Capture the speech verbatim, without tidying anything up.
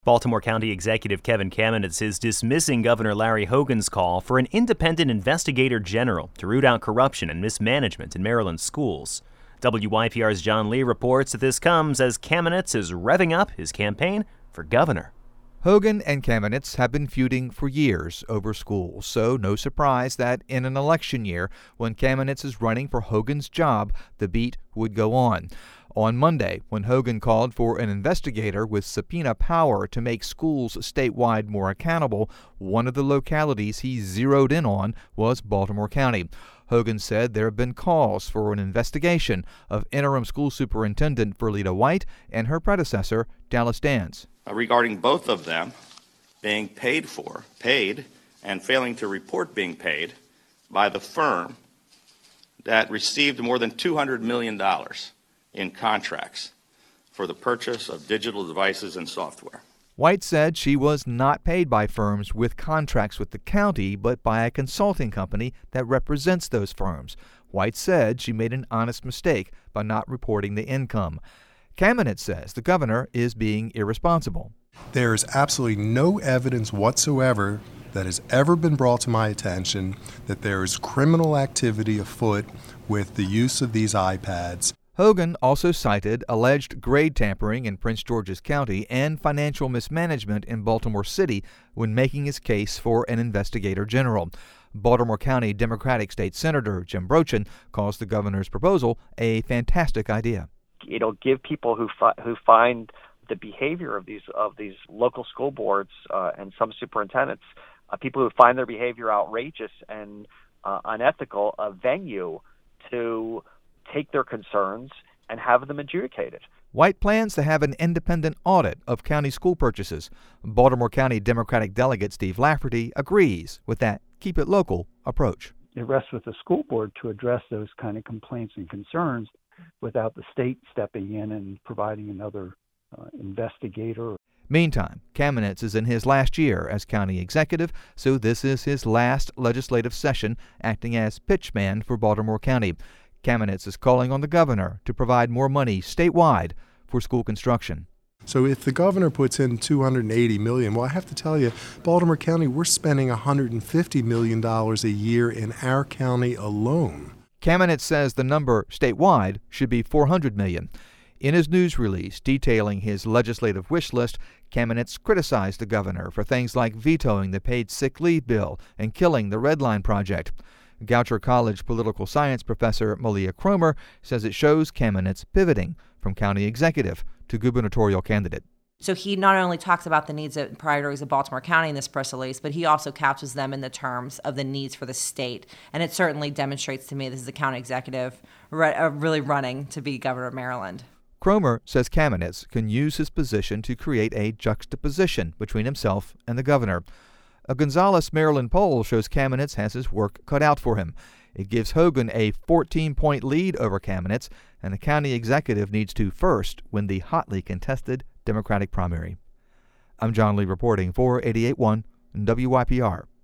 Baltimore County Executive Kevin Kamenetz is dismissing Governor Larry Hogan's call for an independent investigator general to root out corruption and mismanagement in Maryland schools. W Y P R's John Lee reports that this comes as Kamenetz is revving up his campaign for governor. Hogan and Kamenetz have been feuding for years over schools, so no surprise that in an election year, when Kamenetz is running for Hogan's job, the beat would go on. On Monday, when Hogan called for an investigator with subpoena power to make schools statewide more accountable, one of the localities he zeroed in on was Baltimore County. Hogan said there have been calls for an investigation of interim school superintendent Verlita White and her predecessor, Dallas Dans. Regarding both of them being paid for, paid, and failing to report being paid by the firm that received more than two hundred million dollars in contracts for the purchase of digital devices and software. White said she was not paid by firms with contracts with the county, but by a consulting company that represents those firms. White said she made an honest mistake by not reporting the income. Kamenetz says the governor is being irresponsible. There is absolutely no evidence whatsoever that has ever been brought to my attention that there is criminal activity afoot with the use of these iPads. Hogan also cited alleged grade tampering in Prince George's County and financial mismanagement in Baltimore City when making his case for an investigator general. Baltimore County Democratic State Senator Jim Brochin calls the governor's proposal a fantastic idea. It'll give people who fi- who find the behavior of these of these local school boards uh, and some superintendents, uh, people who find their behavior outrageous and uh, unethical, a venue to take their concerns and have them adjudicated. White plans to have an independent audit of county school purchases. Baltimore County Democratic Delegate Steve Lafferty agrees with that keep it local approach. It rests with the school board to address those kind of complaints and concerns without the state stepping in and providing another uh, investigator. Meantime, Kamenetz is in his last year as county executive, so this is his last legislative session acting as pitchman for Baltimore County. Kamenetz is calling on the governor to provide more money statewide for school construction. So if the governor puts in two hundred eighty million dollars, well, I have to tell you, Baltimore County, we're spending one hundred fifty million dollars a year in our county alone. Kamenetz says the number statewide should be four hundred million dollars. In his news release detailing his legislative wish list, Kamenetz criticized the governor for things like vetoing the paid sick leave bill and killing the Red Line project. Goucher College political science professor Malia Cromer says it shows Kamenetz pivoting from county executive to gubernatorial candidate. So he not only talks about the needs and priorities of Baltimore County in this press release, but he also couches them in the terms of the needs for the state. And it certainly demonstrates to me this is a county executive re- uh, really running to be governor of Maryland. Cromer says Kamenetz can use his position to create a juxtaposition between himself and the governor. A Gonzales, Maryland poll shows Kamenetz has his work cut out for him. It gives Hogan a fourteen-point lead over Kamenetz, and the county executive needs to first win the hotly contested Democratic primary. I'm John Lee reporting for eighty-eight point one W Y P R.